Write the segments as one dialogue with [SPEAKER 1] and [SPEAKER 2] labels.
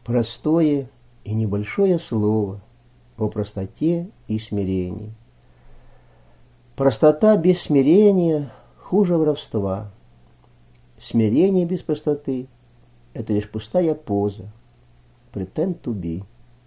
[SPEAKER 1] Простое и небольшое слово о простоте и смирении. Простота без смирения хуже воровства. Смирение без простоты — это лишь пустая поза. Pretend to be.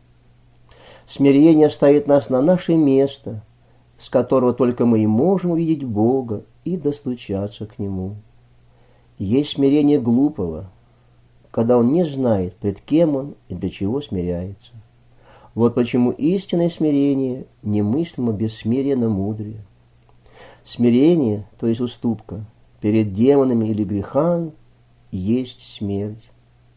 [SPEAKER 1] Смирение ставит нас на наше место, с которого только мы и можем увидеть Бога и достучаться к Нему. Есть смирение глупого, когда он не знает, пред кем он и для чего смиряется. Вот почему истинное смирение немыслимо без смиренно-мудрия. Смирение, то есть уступка, перед демонами или грехами, есть смерть.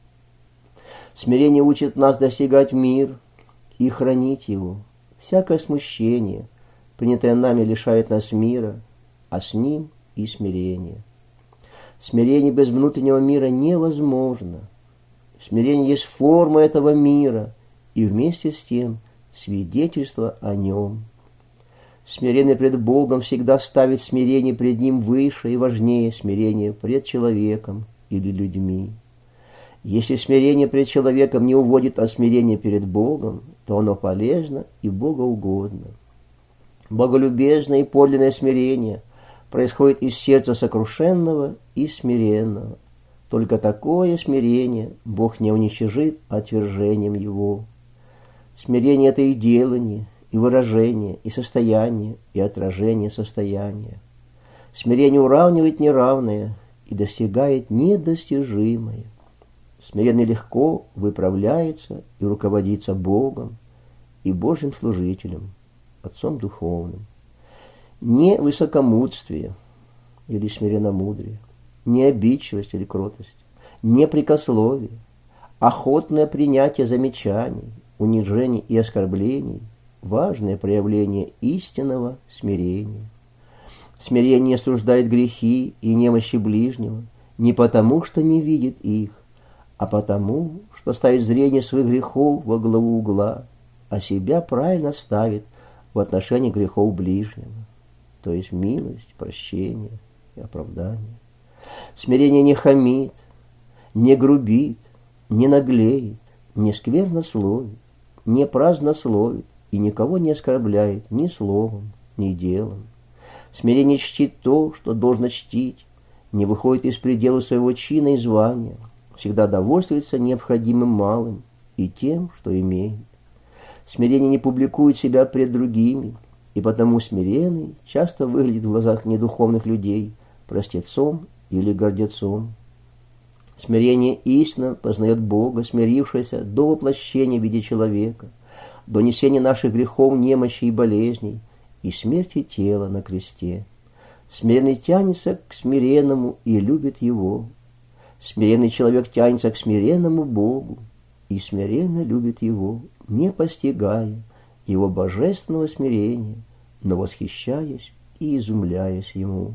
[SPEAKER 1] Смирение учит нас достигать мир и хранить его. Всякое смущение, принятое нами, лишает нас мира, а с ним и смирения. Смирение без внутреннего мира невозможно. Смирение есть форма этого мира и вместе с тем свидетельство о нем. Смирение пред Богом всегда ставит смирение пред Ним выше и важнее смирения пред человеком или людьми. Если смирение пред человеком не уводит от смирения перед Богом, то оно полезно и богоугодно. Боголюбезное и подлинное смирение происходит из сердца сокрушенного и смиренного. Только такое смирение Бог не уничижит отвержением его. Смирение — это и делание, и выражение, и состояние, и отражение состояния. Смирение уравнивает неравное и достигает недостижимое. Смиренный легко выправляется и руководится Богом и Божьим служителем, Отцом Духовным. Не высокомудствие или смиренномудрие, не обидчивость или кротость, не прекословие, охотное принятие замечаний, унижений и оскорблений — важное проявление истинного смирения. Смирение осуждает грехи и немощи ближнего не потому, что не видит их, а потому, что ставит зрение своих грехов во главу угла, а себя правильно ставит в отношении грехов ближнего, то есть милость, прощение и оправдание. Смирение не хамит, не грубит, не наглеет, не сквернословит, не празднословит и никого не оскорбляет ни словом, ни делом. Смирение чтит то, что должно чтить, не выходит из предела своего чина и звания, всегда довольствуется необходимым малым и тем, что имеет. Смирение не публикует себя пред другими, и потому смиренный часто выглядит в глазах недуховных людей простецом или гордецом. Смирение истинно познает Бога, смирившегося до воплощения в виде человека, до несения наших грехов, немощи и болезней, и смерти тела на кресте. Смиренный тянется к смиренному и любит его. Смиренный человек тянется к смиренному Богу и смиренно любит его, не постигая его божественного смирения, но восхищаясь и изумляясь ему.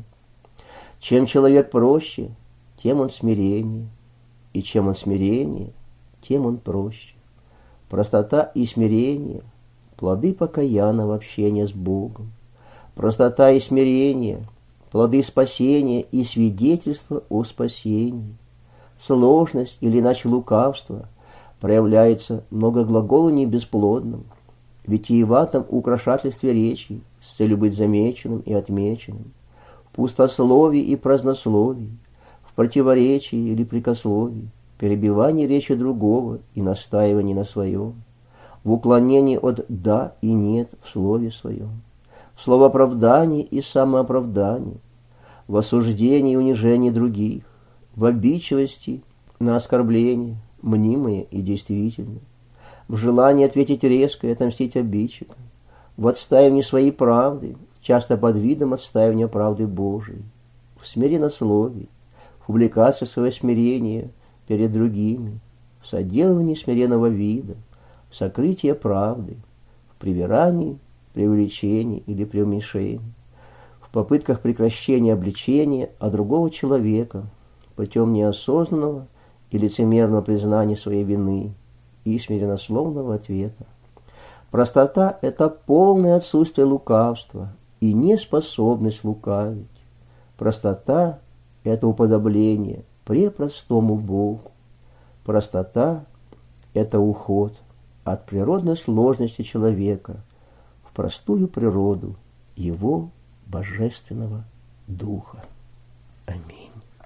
[SPEAKER 1] Чем человек проще, тем он смиреннее, и чем он смиренее, тем он проще. Простота и смирение — плоды покаянного общения с Богом. Простота и смирение — плоды спасения и свидетельства о спасении. Сложность или иначе лукавство проявляется многоглаголанием бесплодным, витиеватом украшательстве речи с целью быть замеченным и отмеченным, в пустословии и празднословии, в противоречии или прикословии, перебивании речи другого и настаивании на своем, в уклонении от «да» и «нет» в слове своем, в словооправдании и самооправдании, в осуждении и унижении других, в обидчивости на оскорбление, мнимое и действительное, в желании ответить резко и отомстить обидчикам, в отстаивании своей правды, часто под видом отстаивания правды Божией, в смиреннословии, в публикации своего смирения перед другими, в соделывании смиренного вида, в сокрытии правды, в привирании, преувеличении или преуменьшении, в попытках прекращения обличения другого человека путем неосознанного и лицемерного признания своей вины и смиреннословного ответа. Простота — это полное отсутствие лукавства и неспособность лукавить. Простота — это уподобление препростому Богу. Простота это уход от природной сложности человека в простую природу его божественного духа. Аминь.